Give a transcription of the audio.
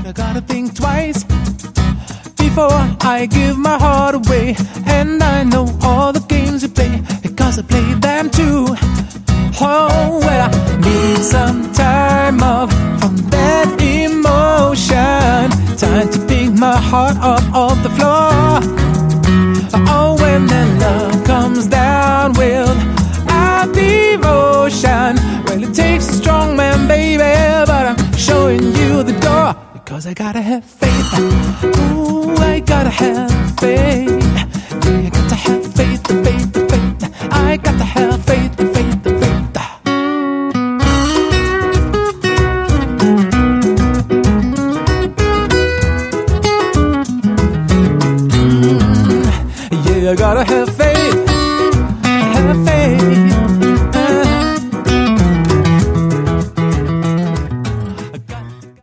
I gotta think twice before I give my heart away. And I know all the games you play, because I play them too. Oh, well, I need some time off from that emotion. Time to pick my heart up off the floor. Oh, when that love comes down with our devotion. Well, it takes a strong man, baby, but I'm showing you the door. Because I gotta have faith. Ooh, I gotta have faith. Yeah, I got to have faith, the faith.